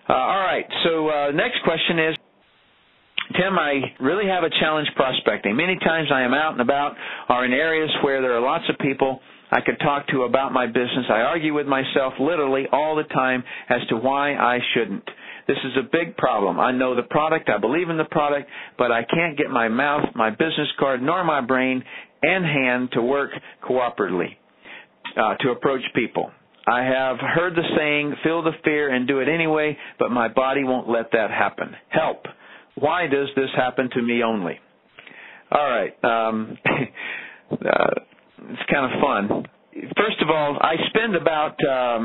All right. So next question is, Tim, I really have a challenge prospecting. Many times I am out and about or in areas where there are lots of people I could talk to about my business. I argue with myself literally all the time as to why I shouldn't. This is a big problem. I know the product, I believe in the product, but I can't get my mouth, my business card, nor my brain and hand to work cooperatively to approach people. I have heard the saying, feel the fear and do it anyway, but my body won't let that happen. Help. Why does this happen to me only? All right. It's kind of fun. First of all, I spend about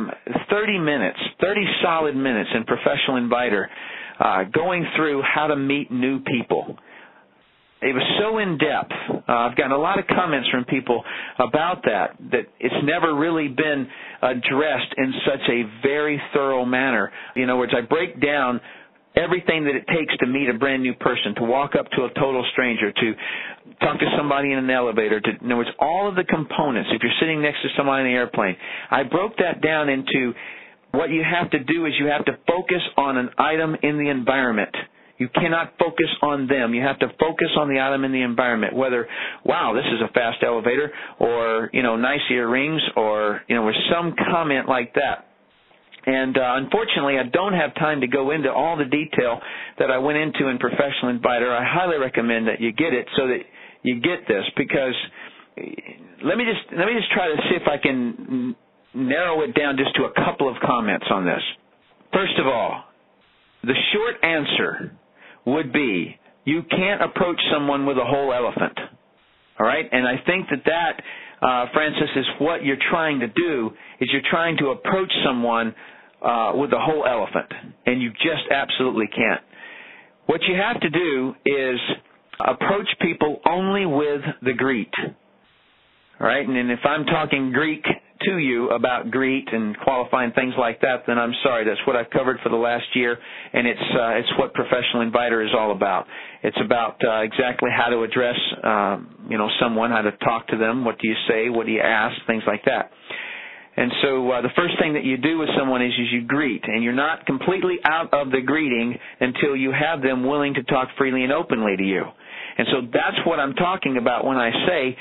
30 solid minutes in Professional Inviter going through how to meet new people. It was so in-depth. I've gotten a lot of comments from people about that it's never really been addressed in such a very thorough manner. In other words, I break down everything that it takes to meet a brand new person, to walk up to a total stranger, to talk to somebody in an elevator, in other words, all of the components. If you're sitting next to somebody in the airplane, I broke that down into what you have to do is you have to focus on an item in the environment. You cannot focus on them. You have to focus on the item in the environment, whether, wow, this is a fast elevator, or, nice earrings, or, with some comment like that. And unfortunately, I don't have time to go into all the detail that I went into in Professional Inviter. I highly recommend that you get it so that you get this, because let me just try to see if I can narrow it down just to a couple of comments on this. First of all, the short answer would be you can't approach someone with a whole elephant. All right? And I think that Francis, is what you're trying to do, is you're trying to approach someone with a whole elephant, and you just absolutely can't. What you have to do is approach people only with the greet. All right? And if I'm talking Greek to you about greet and qualifying things like that, then I'm sorry. That's what I've covered for the last year, and it's what Professional Inviter is all about. It's about exactly how to address someone, how to talk to them, what do you say, what do you ask, things like that. And so the first thing that you do with someone is you greet, and you're not completely out of the greeting until you have them willing to talk freely and openly to you. And so that's what I'm talking about when I say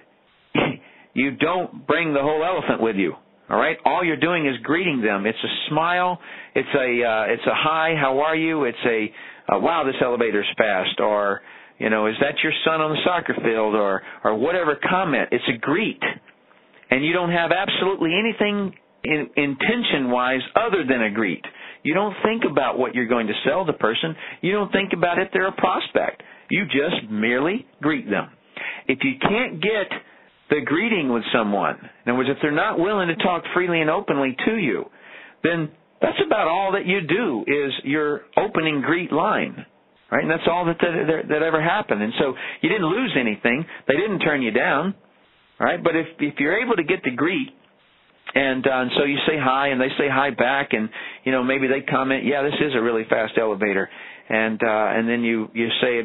you don't bring the whole elephant with you. All right? All you're doing is greeting them. It's a smile. It's a hi, how are you? It's a wow, this elevator's fast, or is that your son on the soccer field, or whatever comment. It's a greet. And you don't have absolutely anything intention-wise other than a greet. You don't think about what you're going to sell the person. You don't think about if they're a prospect. You just merely greet them. If you can't get the greeting with someone, in other words, if they're not willing to talk freely and openly to you, then that's about all that you do is your opening greet line, right? And that's all that ever happened. And so you didn't lose anything. They didn't turn you down, all right? But if you're able to get the greet, and so you say hi, and they say hi back, and maybe they comment, yeah, this is a really fast elevator, and then you say,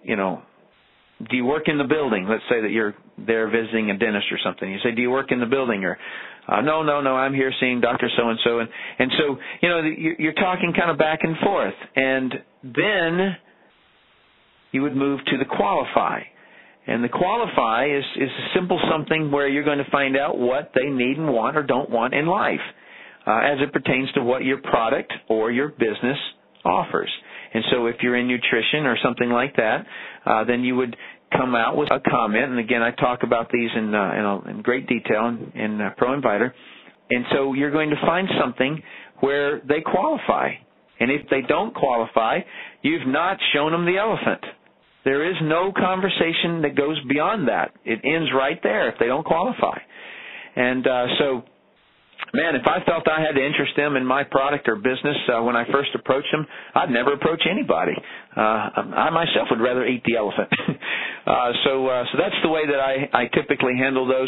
do you work in the building? Let's say that you're there visiting a dentist or something. You say, do you work in the building? Or, no, I'm here seeing Dr. So-and-so. And so, you're talking kind of back and forth. And then you would move to the qualify. And the qualify is a simple something where you're going to find out what they need and want or don't want in life as it pertains to what your product or your business offers. And so if you're in nutrition or something like that, then you would come out with a comment. And again, I talk about these in great detail in ProInviter. And so you're going to find something where they qualify. And if they don't qualify, you've not shown them the elephant. There is no conversation that goes beyond that. It ends right there if they don't qualify. And so, man, if I felt I had to interest them in my product or business when I first approached them, I'd never approach anybody. I myself would rather eat the elephant. So that's the way that I typically handle those.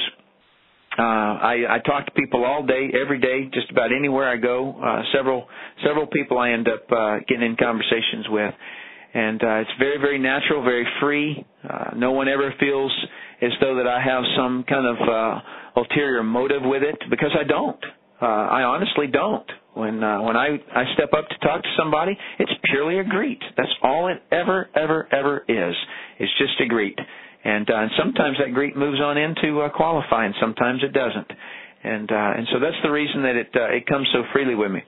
I talk to people all day, every day, just about anywhere I go. Several people I end up getting in conversations with. And it's very, very natural, very free. No one ever feels as though that I have some kind of ulterior motive with it, because I don't. I honestly don't. When I step up to talk to somebody, it's purely a greet. That's all it ever is. It's just a greet. And sometimes that greet moves on into qualifying. Sometimes it doesn't. And so that's the reason that it comes so freely with me.